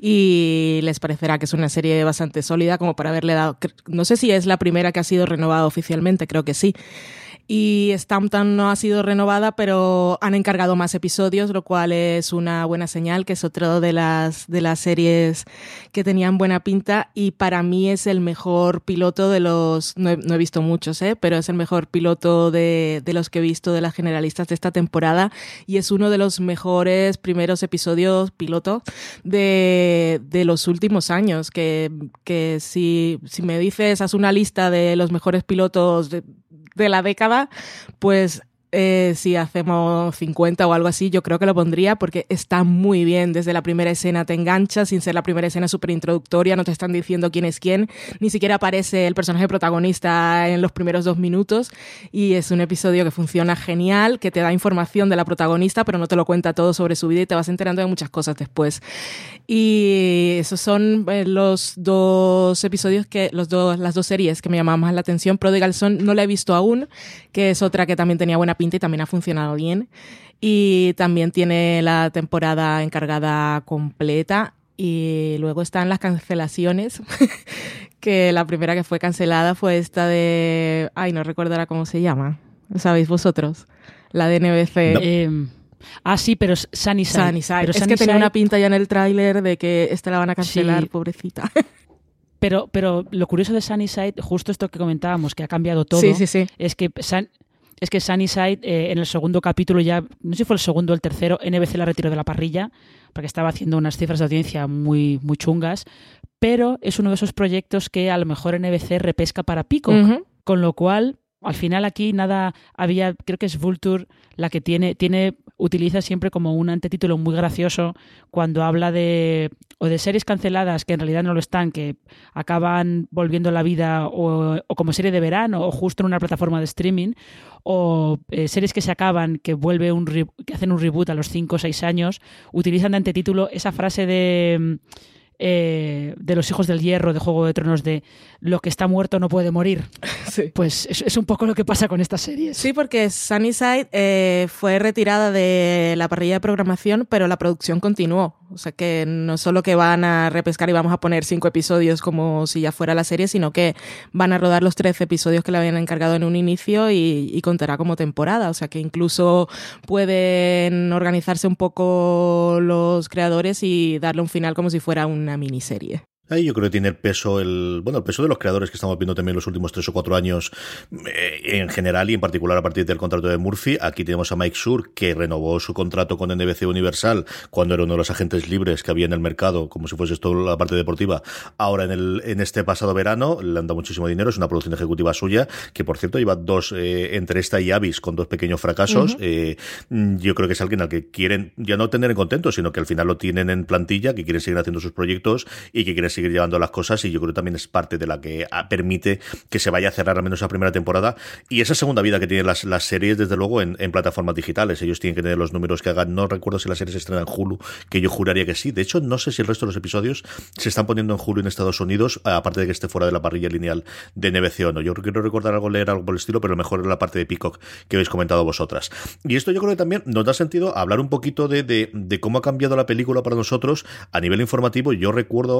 y les parecerá que es una serie bastante sólida como para haberle dado... No sé si es la primera que ha sido renovada oficialmente, creo que sí. Y Stumptown no ha sido renovada, pero han encargado más episodios, lo cual es una buena señal, que es otra de las, de las series que tenían buena pinta, y para mí es el mejor piloto de los... No he, no he visto muchos, ¿eh? Pero es el mejor piloto de, de los que he visto de las generalistas de esta temporada, y es uno de los mejores primeros episodios piloto de, de los últimos años, que, que si, si me dices, haz una lista de los mejores pilotos de de la década, pues eh, si hacemos cincuenta o algo así, yo creo que lo pondría, porque está muy bien. Desde la primera escena te engancha, sin ser la primera escena súper introductoria, no te están diciendo quién es quién, ni siquiera aparece el personaje protagonista en los primeros dos minutos, y es un episodio que funciona genial, que te da información de la protagonista, pero no te lo cuenta todo sobre su vida y te vas enterando de muchas cosas después. Y esos son eh, los dos episodios, que los dos, las dos series que me llamaban más la atención. Prodigal Son no la he visto aún, que es otra que también tenía buena pinta y también ha funcionado bien. Y también tiene la temporada encargada completa. Y luego están las cancelaciones, que la primera que fue cancelada fue esta de... Ay, no recuerdo ahora cómo se llama. ¿Lo sabéis vosotros? La de N B C. No. Eh... Ah, sí, pero Sunnyside. Sunnyside. Pero es Sunnyside... que tenía una pinta ya en el tráiler de que esta la van a cancelar, sí. Pobrecita. Pero, pero lo curioso de Sunnyside, justo esto que comentábamos, que ha cambiado todo, sí, sí, sí. es que Sun, es que Sunnyside eh, en el segundo capítulo ya, no sé si fue el segundo o el tercero, N B C la retiró de la parrilla porque estaba haciendo unas cifras de audiencia muy, muy chungas, pero es uno de esos proyectos que a lo mejor N B C repesca para Peacock, uh-huh. Con lo cual... Al final aquí nada había, creo que es Vulture la que tiene, tiene, utiliza siempre como un antetítulo muy gracioso cuando habla de, o de series canceladas que en realidad no lo están, que acaban volviendo a la vida o, o como serie de verano o justo en una plataforma de streaming, o eh, series que se acaban, que vuelve un re, que hacen un reboot a los cinco o seis años, utilizan de antetítulo esa frase de... Eh, de los Hijos del Hierro, de Juego de Tronos, de lo que está muerto no puede morir. Sí. Pues es, es un poco lo que pasa con estas series. Sí, porque Sunnyside eh, fue retirada de la parrilla de programación, pero la producción continuó. O sea que no solo que van a repescar y vamos a poner cinco episodios como si ya fuera la serie, sino que van a rodar los trece episodios que le habían encargado en un inicio y, y contará como temporada. O sea que incluso pueden organizarse un poco los creadores y darle un final como si fuera una miniserie. Ahí yo creo que tiene el peso, el bueno, el peso de los creadores que estamos viendo también los últimos tres o cuatro años eh, en general y en particular a partir del contrato de Murphy. Aquí tenemos a Mike Schur, que renovó su contrato con N B C Universal cuando era uno de los agentes libres que había en el mercado, como si fuese esto la parte deportiva. Ahora en el en este pasado verano le han dado muchísimo dinero, es una producción ejecutiva suya, que por cierto lleva dos, eh, entre esta y Abyss, con dos pequeños fracasos. Uh-huh. eh, yo creo que es alguien al que quieren ya no tener en contento, sino que al final lo tienen en plantilla, que quieren seguir haciendo sus proyectos y que quieren seguir llevando las cosas, y yo creo que también es parte de la que permite que se vaya a cerrar al menos la primera temporada y esa segunda vida que tienen las, las series, desde luego, en, en plataformas digitales. Ellos tienen que tener los números que hagan. No recuerdo si la serie se estrena en Hulu, que yo juraría que sí. De hecho, no sé si el resto de los episodios se están poniendo en Hulu en Estados Unidos, aparte de que esté fuera de la parrilla lineal de N B C o no. Yo quiero recordar algo, leer algo por el estilo, pero mejor en la parte de Peacock que habéis comentado vosotras. Y esto yo creo que también nos da sentido hablar un poquito de, de, de cómo ha cambiado la película para nosotros a nivel informativo. Yo recuerdo en Fuera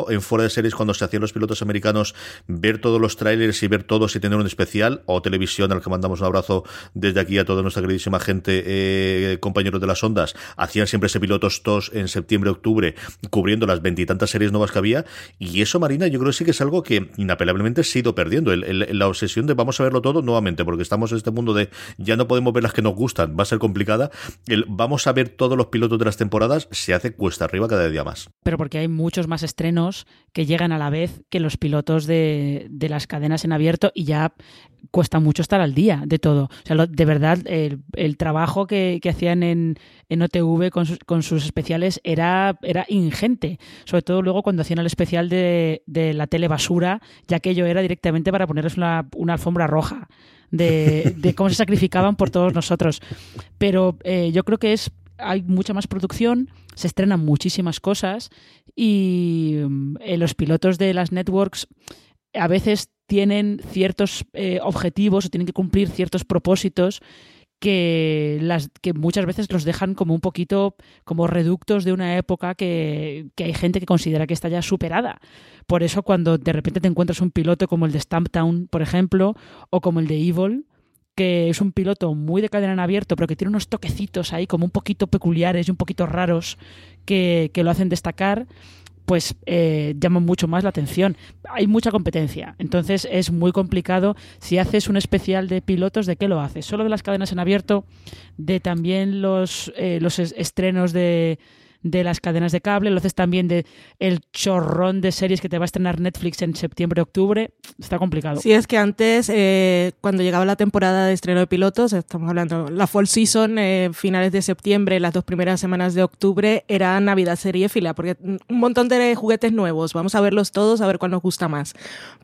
fuera de series, cuando se hacían los pilotos americanos, ver todos los trailers y ver todos y tener un especial, o televisión, al que mandamos un abrazo desde aquí a toda nuestra queridísima gente, eh, compañeros de las ondas, hacían siempre ese pilotos tos en septiembre, octubre, cubriendo las veintitantas series nuevas que había, y eso, Marina, yo creo que sí que es algo que inapelablemente se ha ido perdiendo, el, el, la obsesión de vamos a verlo todo nuevamente, porque estamos en este mundo de ya no podemos ver las que nos gustan, va a ser complicada, el vamos a ver todos los pilotos de las temporadas se hace cuesta arriba cada día más. Pero porque hay muchos más estrenos que llegan a la vez que los pilotos de, de las cadenas en abierto, y ya cuesta mucho estar al día de todo. O sea, lo, de verdad, el, el trabajo que, que hacían en, en O T V con sus, con sus especiales era, era ingente. Sobre todo luego cuando hacían el especial de, de la tele basura, ya que ello era directamente para ponerles una, una alfombra roja de, de cómo se sacrificaban por todos nosotros. Pero eh, yo creo que es hay mucha más producción, se estrenan muchísimas cosas, y eh, los pilotos de las networks a veces tienen ciertos eh, objetivos o tienen que cumplir ciertos propósitos que, las, que muchas veces los dejan como un poquito como reductos de una época que, que hay gente que considera que está ya superada. Por eso cuando de repente te encuentras un piloto como el de Stumptown, por ejemplo, o como el de Evil, que es un piloto muy de cadena en abierto, pero que tiene unos toquecitos ahí como un poquito peculiares y un poquito raros que, que lo hacen destacar, pues eh, llaman mucho más la atención. Hay mucha competencia, entonces es muy complicado. Si haces un especial de pilotos, ¿de qué lo haces? ¿Solo de las cadenas en abierto? ¿De también los, eh, los estrenos de... de las cadenas de cable? ¿Lo haces también de el chorrón de series que te va a estrenar Netflix en septiembre, octubre? Está complicado. Sí, es que antes, eh, cuando llegaba la temporada de estreno de pilotos, estamos hablando, la fall season, eh, finales de septiembre, las dos primeras semanas de octubre, era Navidad seriéfila, porque un montón de juguetes nuevos, vamos a verlos todos, a ver cuál nos gusta más.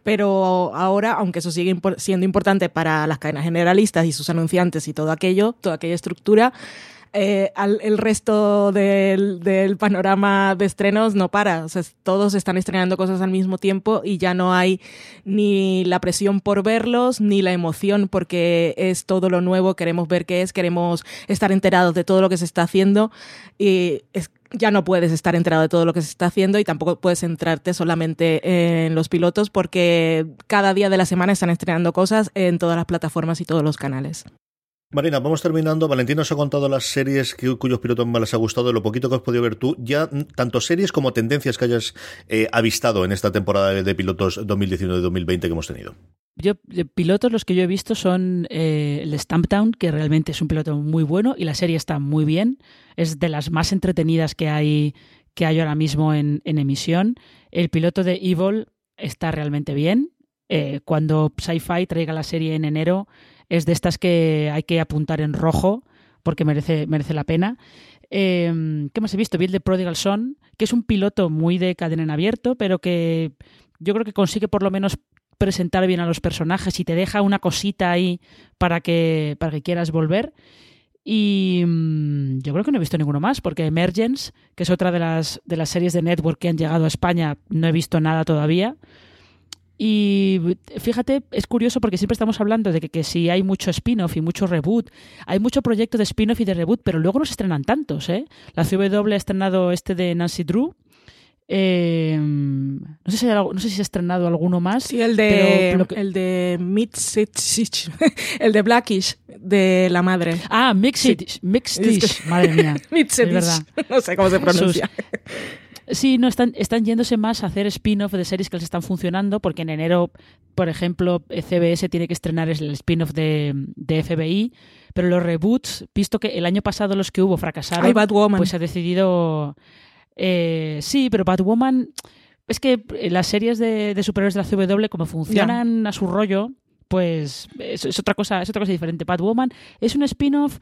Pero ahora, aunque eso sigue impor- siendo importante para las cadenas generalistas y sus anunciantes y todo aquello, toda aquella estructura, Eh, al, el resto del, del panorama de estrenos no para. O sea, todos están estrenando cosas al mismo tiempo y ya no hay ni la presión por verlos ni la emoción porque es todo lo nuevo, queremos ver qué es, queremos estar enterados de todo lo que se está haciendo, y es, ya no puedes estar enterado de todo lo que se está haciendo y tampoco puedes centrarte solamente en los pilotos porque cada día de la semana están estrenando cosas en todas las plataformas y todos los canales. Marina, vamos terminando. Valentín nos ha contado las series que, cuyos pilotos más les ha gustado, lo poquito que has podido ver tú, ya tanto series como tendencias que hayas eh, avistado en esta temporada de pilotos dos mil diecinueve dos mil veinte que hemos tenido. Yo, pilotos los que yo he visto son eh, el Stumptown, que realmente es un piloto muy bueno y la serie está muy bien, es de las más entretenidas que hay, que hay ahora mismo en, en emisión. El piloto de Evil está realmente bien. Eh, cuando Sci-Fi traiga la serie en enero, es de estas que hay que apuntar en rojo porque merece, merece la pena. Eh, ¿Qué más he visto? Vi el de Prodigal Son, que es un piloto muy de cadena en abierto, pero que yo creo que consigue por lo menos presentar bien a los personajes y te deja una cosita ahí para que, para que quieras volver. Y mmm, yo creo que no he visto ninguno más, porque Emergence, que es otra de las, de las series de Network que han llegado a España, no he visto nada todavía. Y fíjate, es curioso porque siempre estamos hablando de que, que si hay mucho spin-off y mucho reboot, hay mucho proyecto de spin-off y de reboot, pero luego no se estrenan tantos, ¿eh? La C W ha estrenado este de Nancy Drew. Eh, no, sé si hay algo, no sé si se ha estrenado alguno más. Sí, el de, pero, pero, el de Mixed, el de Blackish, de la madre. Ah, Mixed, sí. Mixed Dish, madre mía. Mixed es verdad. No sé cómo se pronuncia. Sus, Sí, no están, están yéndose más a hacer spin-off de series que les están funcionando, porque en enero, por ejemplo, C B S tiene que estrenar el spin-off de, de F B I, pero los reboots, visto que el año pasado los que hubo fracasaron, Ay, Batwoman. Pues ha decidido... Eh, sí, pero Batwoman... Es que las series de, de superhéroes de la C W, como funcionan yeah. a su rollo, pues es, es, otra cosa, es otra cosa diferente. Batwoman es un spin-off...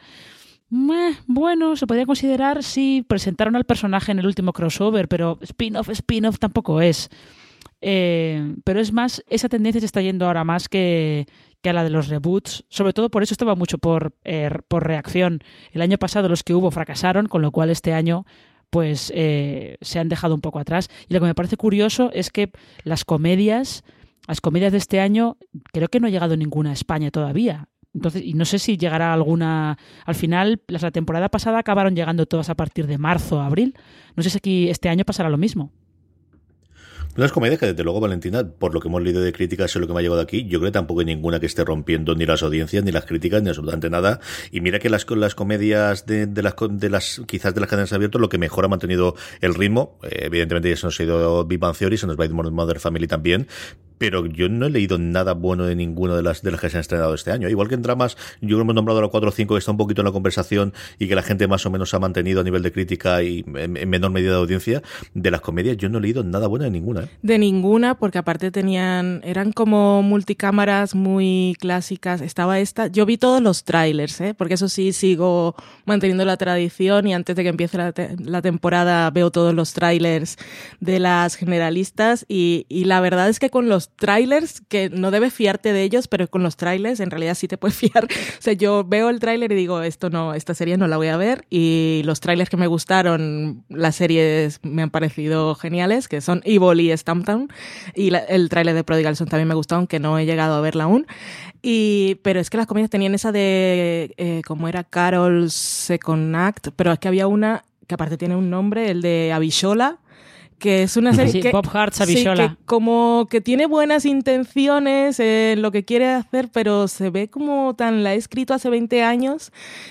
Bueno, se podría considerar si presentaron al personaje en el último crossover, pero spin-off, spin-off tampoco es. Eh, pero es más, esa tendencia se está yendo ahora más que, que a la de los reboots. Sobre todo por eso esto va mucho por, eh, por reacción. El año pasado los que hubo fracasaron, con lo cual este año pues eh, se han dejado un poco atrás. Y lo que me parece curioso es que las comedias, las comedias de este año, creo que no ha llegado ninguna a España todavía. Entonces, y no sé si llegará alguna... Al final, la temporada pasada acabaron llegando todas a partir de marzo, abril. No sé si aquí este año pasará lo mismo. Unas comedias que, desde luego, Valentina, por lo que hemos leído de críticas y lo que me ha llegado aquí, yo creo que tampoco hay ninguna que esté rompiendo ni las audiencias, ni las críticas, ni absolutamente nada. Y mira que las, las comedias de, de, las, de las, quizás de las cadenas abiertas, lo que mejor ha mantenido el ritmo, eh, evidentemente ya se nos ha ido Big Bang Theory, se nos va a ir Modern Family también, pero yo no he leído nada bueno de ninguna de las de las que se han estrenado este año. Igual que en dramas, yo creo que hemos nombrado a los cuatro o cinco que está un poquito en la conversación y que la gente más o menos ha mantenido a nivel de crítica y en, en menor medida de audiencia. De las comedias yo no he leído nada bueno de ninguna. ¿eh? De ninguna, porque aparte tenían, eran como multicámaras muy clásicas. Estaba esta, yo vi todos los trailers, ¿eh? Porque eso sí sigo manteniendo la tradición y antes de que empiece la, te- la temporada veo todos los trailers de las generalistas y, y la verdad es que con los trailers, que no debes fiarte de ellos, pero con los trailers en realidad sí te puedes fiar. O sea, yo veo el trailer y digo, esto no, esta serie no la voy a ver, y los trailers que me gustaron, las series me han parecido geniales, que son Evil y Stumptown, y la, el trailer de Prodigal Son también me gustó, aunque no he llegado a verla aún. Y, pero es que las comedias tenían esa de, eh, como era Carol's Second Act, pero es que había una que aparte tiene un nombre, el de Abishola, que es una serie sí, que, Bob Hart's Abishola. sí, que como que tiene buenas intenciones en lo que quiere hacer, pero se ve como tan, la he escrito hace veinte años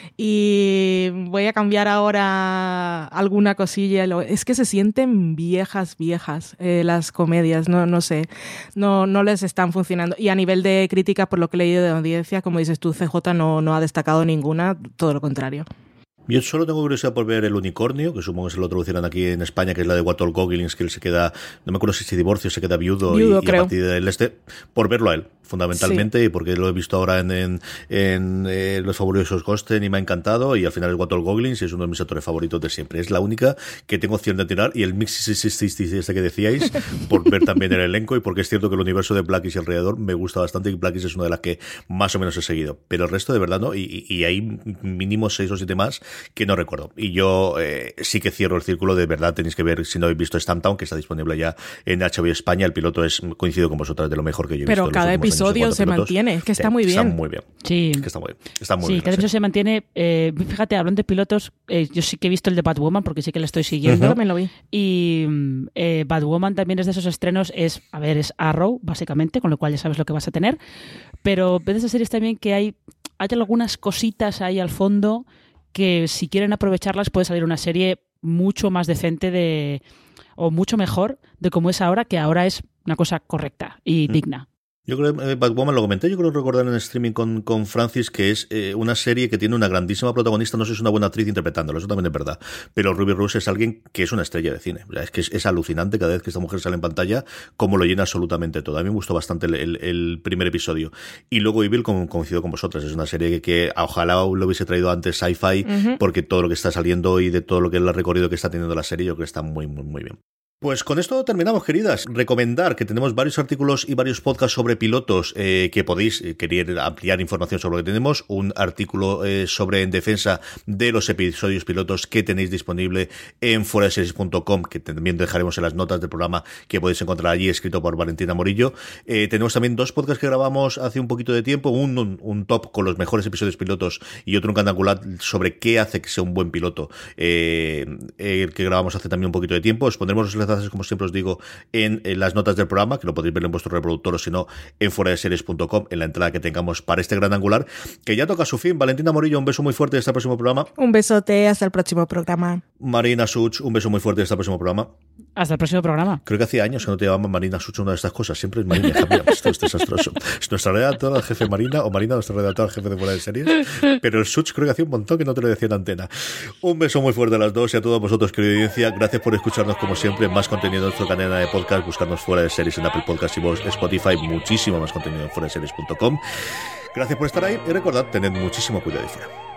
y voy a cambiar ahora alguna cosilla. Es que se sienten viejas, viejas eh, las comedias, no, no sé, no, no les están funcionando. Y a nivel de crítica, por lo que he leído de audiencia, como dices tú, C J no, no ha destacado ninguna, todo lo contrario. Yo solo tengo curiosidad por ver El Unicornio, que supongo que se lo traducirán aquí en España, que es la de Walter Goggins, que él se queda, no me acuerdo si se divorcia o se queda viudo, Viudo, y, y creo. a partir del este, por verlo a él, fundamentalmente, sí. Y porque lo he visto ahora en, en, en eh, Los Fabulosos Gosten y me ha encantado, y al final es Walter Goggins y es uno de mis actores favoritos de siempre. Es la única que tengo opción de tirar, y el mix este que decíais, por ver también el elenco, y porque es cierto que el universo de Blackies y alrededor me gusta bastante, y Blackies es una de las que más o menos he seguido, pero el resto de verdad no, y, y hay mínimo seis o siete más que no recuerdo. Y yo eh, sí que cierro el círculo, de verdad tenéis que ver, si no habéis visto Stumptown, que está disponible ya en H B O España. El piloto es, coincido con vosotras, de lo mejor que yo he Pero visto. Pero cada episodio se pilotos. mantiene, es que está sí, muy bien. Está muy bien. Sí, es que está muy, está muy sí bien. Cada episodio se mantiene. Eh, fíjate, hablando de pilotos, eh, yo sí que he visto el de Batwoman, porque sí que la estoy siguiendo. Yo también lo vi. Y eh, Batwoman también es de esos estrenos, es, a ver, es Arrow, básicamente, con lo cual ya sabes lo que vas a tener. Pero ves de esas series también que hay, hay algunas cositas ahí al fondo que si quieren aprovecharlas puede salir una serie mucho más decente de o mucho mejor de como es ahora, que ahora es una cosa correcta y mm. digna. Yo creo que eh, Batwoman lo comenté, yo creo recordar en streaming con, con Francis, que es eh, una serie que tiene una grandísima protagonista. No sé si es una buena actriz interpretándolo, eso también es verdad, pero Ruby Rose es alguien que es una estrella de cine. O sea, es que es, es alucinante cada vez que esta mujer sale en pantalla, como lo llena absolutamente todo. A mí me gustó bastante el, el, el primer episodio. Y luego Evil, como coincido con vosotras, es una serie que, que ojalá lo hubiese traído antes Sci-Fi, uh-huh. porque todo lo que está saliendo y de todo lo que es el recorrido que está teniendo la serie, yo creo que está muy, muy, muy bien. Pues con esto terminamos, queridas. Recomendar que tenemos varios artículos y varios podcasts sobre pilotos eh, que podéis eh, querer ampliar información sobre lo que tenemos. Un artículo eh, sobre en defensa de los episodios pilotos que tenéis disponible en fuera de series punto com, que también dejaremos en las notas del programa, que podéis encontrar allí, escrito por Valentina Morillo. Eh, tenemos también dos podcasts que grabamos hace un poquito de tiempo, un, un, un top con los mejores episodios pilotos y otro un canangular sobre qué hace que sea un buen piloto, eh, eh, que grabamos hace también un poquito de tiempo. Os pondremos los enlaces, como siempre os digo, en, en las notas del programa, que lo podéis ver en vuestro reproductor, o si no, en fuera de series punto com, en la entrada que tengamos para este gran angular, que ya toca su fin. Valentina Morillo, un beso muy fuerte hasta el próximo programa. Un besote, hasta el próximo programa. Marina Such, un beso muy fuerte hasta el próximo programa. Hasta el próximo programa. Creo que hacía años que no te llamaban Marina Such una de estas cosas. Siempre es Marina. Mira, esto es desastroso. Es nuestra redactora, jefe Marina, o Marina, nuestra redactora, jefe de fuera de series. Pero el Such creo que hacía un montón que no te lo decía en antena. Un beso muy fuerte a las dos y a todos vosotros, querida audiencia. Gracias por escucharnos como siempre. Más contenido en nuestra cadena de podcast. Buscarnos fuera de series en Apple Podcasts y vos, Spotify. Muchísimo más contenido en fuera de series punto com. Gracias por estar ahí y recordad, tened muchísimo cuidado y fuera.